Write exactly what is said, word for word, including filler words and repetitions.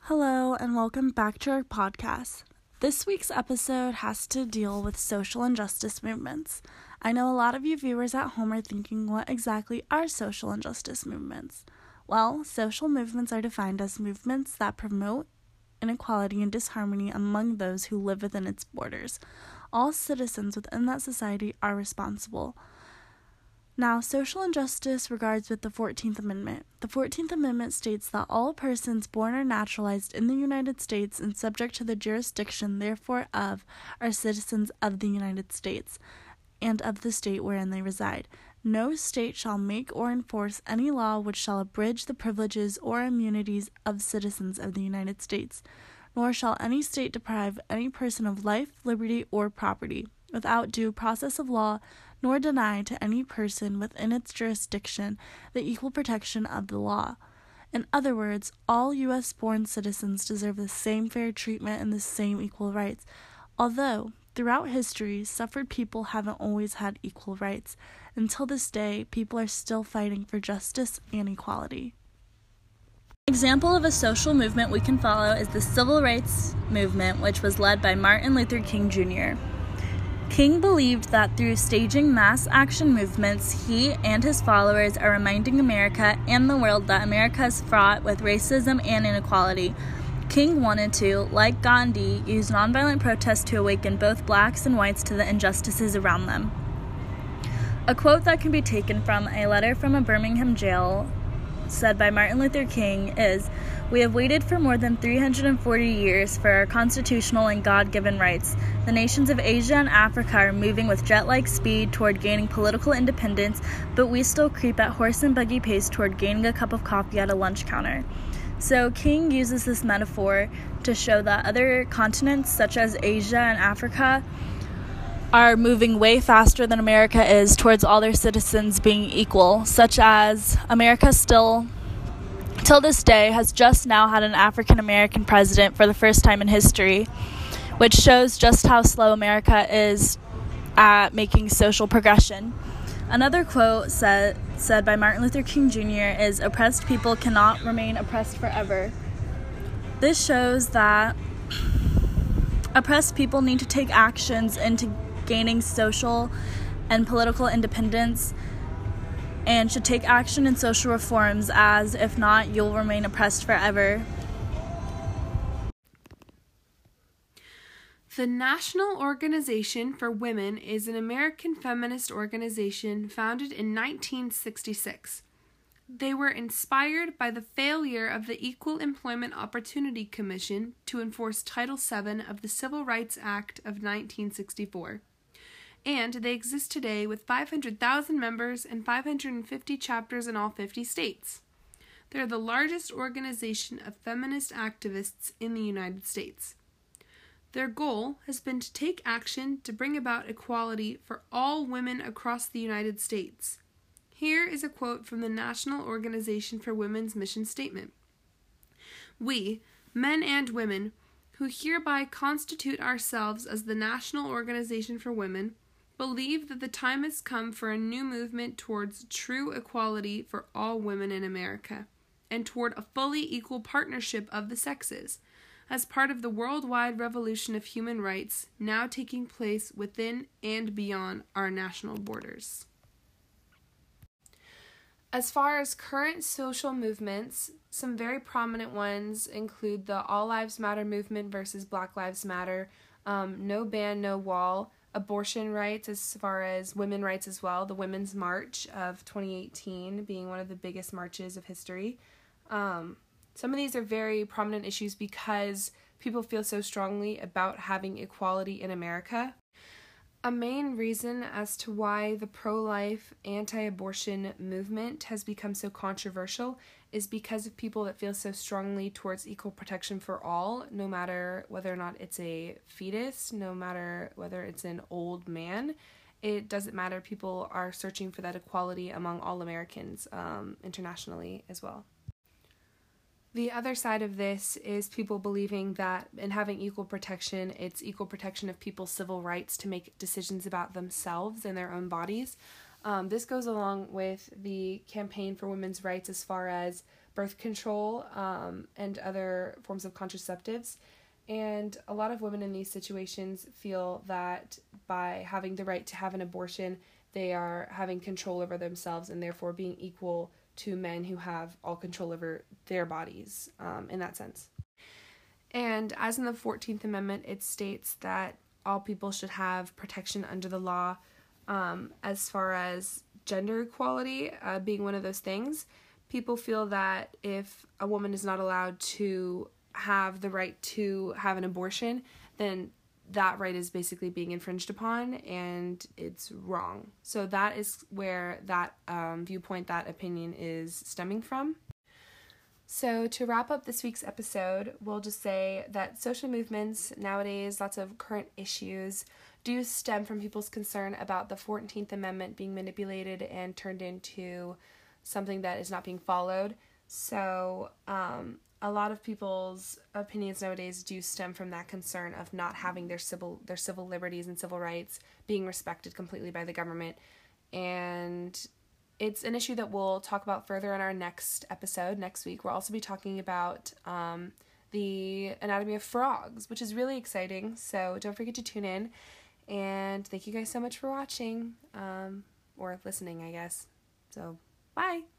Hello, and welcome back to our podcast. This week's episode has to deal with social injustice movements. I know a lot of you viewers at home are thinking, what exactly are social injustice movements? Well, social movements are defined as movements that promote inequality and disharmony among those who live within its borders. All citizens within that society are responsible. Now, social injustice regards with the fourteenth Amendment. The fourteenth Amendment states that all persons born or naturalized in the United States and subject to the jurisdiction therefore of are citizens of the United States and of the state wherein they reside. No state shall make or enforce any law which shall abridge the privileges or immunities of citizens of the United States, nor shall any state deprive any person of life, liberty, or property without due process of law, nor deny to any person within its jurisdiction the equal protection of the law. In other words, all U S-born citizens deserve the same fair treatment and the same equal rights, although throughout history, suffered people haven't always had equal rights. Until this day, people are still fighting for justice and equality. An example of a social movement we can follow is the Civil Rights Movement, which was led by Martin Luther King Junior King believed that through staging mass action movements, he and his followers are reminding America and the world that America is fraught with racism and inequality. King wanted to, like Gandhi, use nonviolent protest to awaken both blacks and whites to the injustices around them. A quote that can be taken from a letter from a Birmingham jail said by Martin Luther King is, "We have waited for more than three hundred forty years for our constitutional and God-given rights. The nations of Asia and Africa are moving with jet-like speed toward gaining political independence, but we still creep at horse and buggy pace toward gaining a cup of coffee at a lunch counter." So King uses this metaphor to show that other continents, such as Asia and Africa, are moving way faster than America is towards all their citizens being equal, such as America still, till this day, has just now had an African American president for the first time in history, which shows just how slow America is at making social progression. Another quote said, said by Martin Luther King Junior is, "Oppressed people cannot remain oppressed forever." This shows that oppressed people need to take actions into gaining social and political independence and should take action in social reforms, as if not, you'll remain oppressed forever. The National Organization for Women is an American feminist organization founded in nineteen sixty-six. They were inspired by the failure of the Equal Employment Opportunity Commission to enforce Title seven of the Civil Rights Act of nineteen sixty-four. And they exist today with five hundred thousand members and five hundred fifty chapters in all fifty states. They're the largest organization of feminist activists in the United States. Their goal has been to take action to bring about equality for all women across the United States. Here is a quote from the National Organization for Women's mission statement. "We, men and women, who hereby constitute ourselves as the National Organization for Women, believe that the time has come for a new movement towards true equality for all women in America, and toward a fully equal partnership of the sexes, as part of the worldwide revolution of human rights now taking place within and beyond our national borders." As far as current social movements, some very prominent ones include the All Lives Matter movement versus Black Lives Matter, um, No Ban, No Wall, abortion rights as far as women rights as well, the Women's March of twenty eighteen being one of the biggest marches of history. Um, some of these are very prominent issues because people feel so strongly about having equality in America. A main reason as to why the pro-life, anti-abortion movement has become so controversial is because of people that feel so strongly towards equal protection for all, no matter whether or not it's a fetus, no matter whether it's an old man. It doesn't matter. People are searching for that equality among all Americans, um, internationally as well. The other side of this is people believing that in having equal protection, it's equal protection of people's civil rights to make decisions about themselves and their own bodies. Um, this goes along with the campaign for women's rights as far as birth control um, and other forms of contraceptives. And a lot of women in these situations feel that by having the right to have an abortion, they are having control over themselves and therefore being equal to men who have all control over their bodies um, in that sense. And as in the fourteenth Amendment, it states that all people should have protection under the law um, as far as gender equality uh, being one of those things. People feel that if a woman is not allowed to have the right to have an abortion, then that right is basically being infringed upon, and it's wrong. So that is where that um, viewpoint, that opinion is stemming from. So to wrap up this week's episode, we'll just say that social movements nowadays, lots of current issues, do stem from people's concern about the fourteenth Amendment being manipulated and turned into something that is not being followed. So um, a lot of people's opinions nowadays do stem from that concern of not having their civil their civil liberties and civil rights being respected completely by the government. And it's an issue that we'll talk about further in our next episode next week. We'll also be talking about um, the anatomy of frogs, which is really exciting. So don't forget to tune in. And thank you guys so much for watching um, or listening, I guess. So bye.